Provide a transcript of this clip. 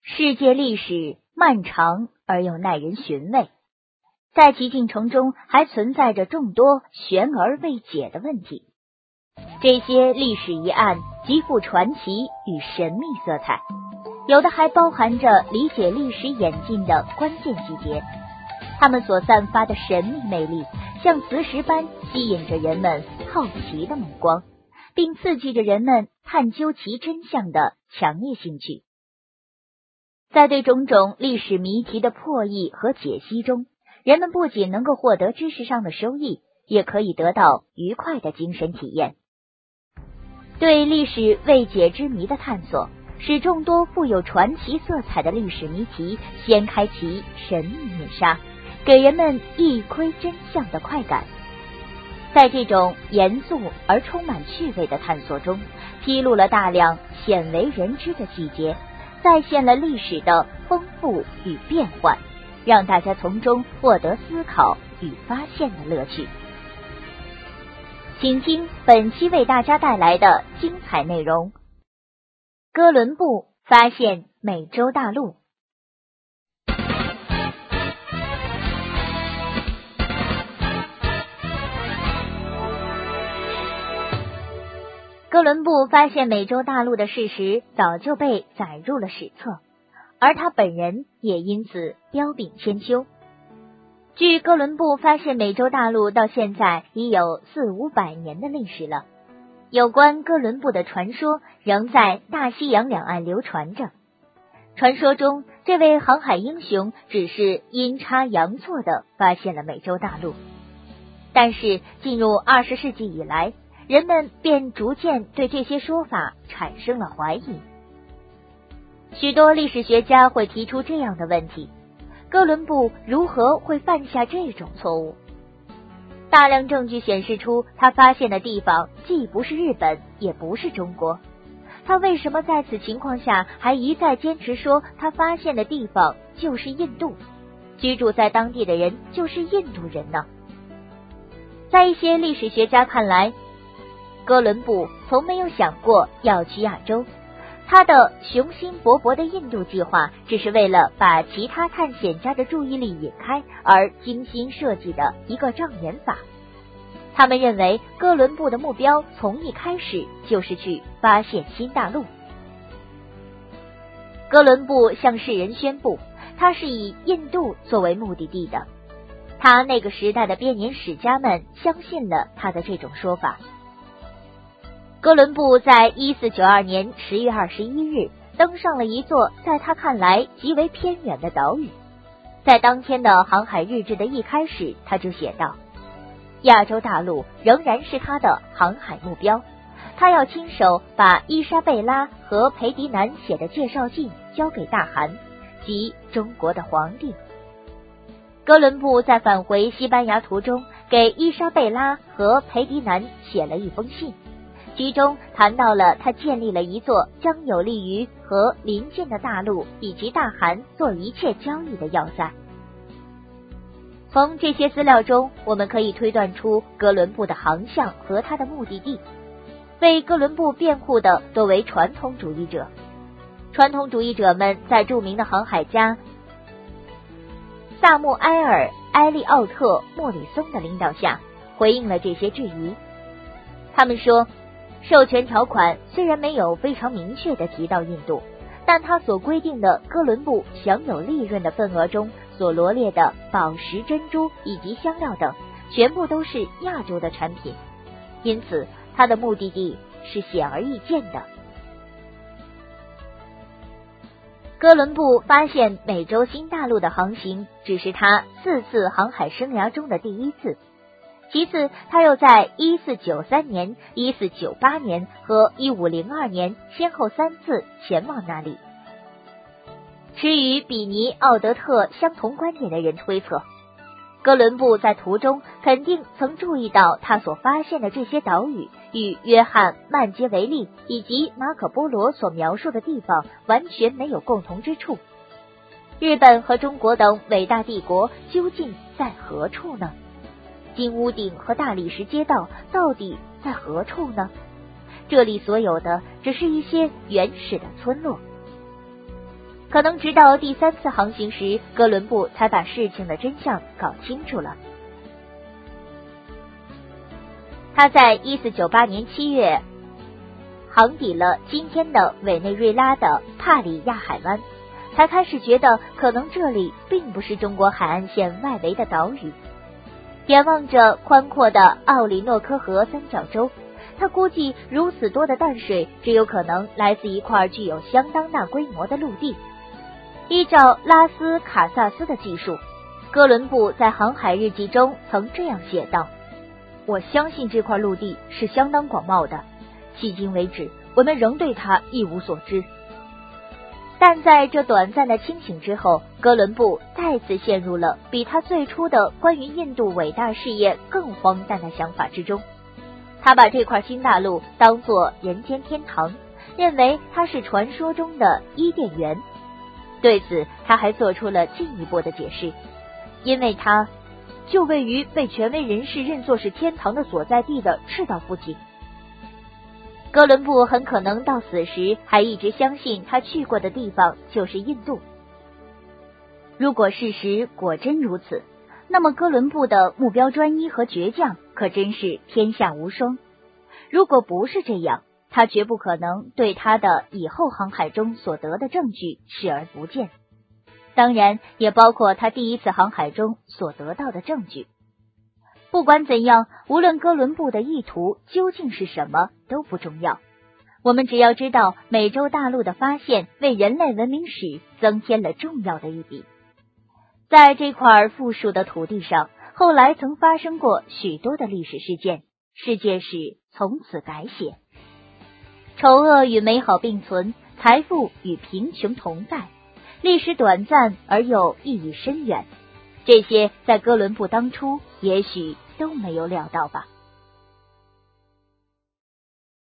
世界历史漫长而又耐人寻味，在其进程中还存在着众多悬而未解的问题。这些历史疑案极富传奇与神秘色彩，有的还包含着理解历史演进的关键细节。它们所散发的神秘魅力，像磁石般吸引着人们好奇的目光，并刺激着人们探究其真相的强烈兴趣。在对种种历史谜题的破译和解析中，人们不仅能够获得知识上的收益，也可以得到愉快的精神体验。对历史未解之谜的探索，使众多富有传奇色彩的历史谜题掀开其神秘面纱，给人们一窥真相的快感。在这种严肃而充满趣味的探索中，披露了大量鲜为人知的细节，再现了历史的丰富与变幻，让大家从中获得思考与发现的乐趣。请听本期为大家带来的精彩内容：哥伦布发现美洲大陆。哥伦布发现美洲大陆的事实早就被载入了史册，而他本人也因此彪炳千秋。距哥伦布发现美洲大陆到现在已有400-500年的历史了，有关哥伦布的传说仍在大西洋两岸流传着。传说中，这位航海英雄只是阴差阳错地发现了美洲大陆，但是进入20世纪以来，人们便逐渐对这些说法产生了怀疑。许多历史学家会提出这样的问题：哥伦布如何会犯下这种错误？大量证据显示出他发现的地方既不是日本，也不是中国。他为什么在此情况下还一再坚持说他发现的地方就是印度，居住在当地的人就是印度人呢？在一些历史学家看来，哥伦布从没有想过要去亚洲，他的雄心勃勃的印度计划只是为了把其他探险家的注意力引开而精心设计的一个障眼法。他们认为哥伦布的目标从一开始就是去发现新大陆。哥伦布向世人宣布，他是以印度作为目的地的。他那个时代的编年史家们相信了他的这种说法。哥伦布在1492年10月21日登上了一座在他看来极为偏远的岛屿。在当天的航海日志的一开始，他就写道：亚洲大陆仍然是他的航海目标，他要亲手把伊莎贝拉和裴迪南写的介绍信交给大汗，即中国的皇帝。哥伦布在返回西班牙途中，给伊莎贝拉和裴迪南写了一封信，其中谈到了他建立了一座将有利于和邻近的大陆以及大汗做一切交易的要塞。从这些资料中，我们可以推断出哥伦布的航向和他的目的地。为哥伦布辩护的多为传统主义者。传统主义者们在著名的航海家萨穆埃尔·埃利奥特·莫里松的领导下，回应了这些质疑。他们说，授权条款虽然没有非常明确地提到印度，但他所规定的哥伦布享有利润的份额中所罗列的宝石、珍珠以及香料等，全部都是亚洲的产品，因此他的目的地是显而易见的。哥伦布发现美洲新大陆的航行只是他4次航海生涯中的第一次，其次他又在1493年、1498年和1502年先后3次前往那里。持与比尼奥德特相同观点的人推测，哥伦布在途中肯定曾注意到他所发现的这些岛屿与约翰·曼杰维利以及马可·波罗所描述的地方完全没有共同之处。日本和中国等伟大帝国究竟在何处呢？金屋顶和大理石街道到底在何处呢？这里所有的只是一些原始的村落。 可能直到第3次航行时，哥伦布才把事情的真相搞清楚了。他在1498年7月航抵了今天的委内瑞拉的帕里亚海湾，才开始觉得可能这里并不是中国海岸线外围的岛屿。眼望着宽阔的奥里诺科河三角洲，他估计如此多的淡水只有可能来自一块具有相当大规模的陆地。依照拉斯卡萨斯的记述，哥伦布在航海日记中曾这样写道：我相信这块陆地是相当广袤的，迄今为止我们仍对它一无所知。但在这短暂的清醒之后，哥伦布再次陷入了比他最初的关于印度伟大事业更荒诞的想法之中。他把这块新大陆当作人间天堂，认为它是传说中的伊甸园。对此，他还做出了进一步的解释，因为它就位于被权威人士认作是天堂的所在地的赤道附近。哥伦布很可能到死时还一直相信他去过的地方就是印度。如果事实果真如此，那么哥伦布的目标专一和倔强可真是天下无双。如果不是这样，他绝不可能对他的以后航海中所得的证据视而不见，当然也包括他第1次航海中所得到的证据。不管怎样，无论哥伦布的意图究竟是什么都不重要，我们只要知道美洲大陆的发现为人类文明史增添了重要的一笔。在这块富庶的土地上，后来曾发生过许多的历史事件，世界史从此改写。丑恶与美好并存，财富与贫穷同在，历史短暂而又意义深远，这些在哥伦布当初也许都没有料到吧。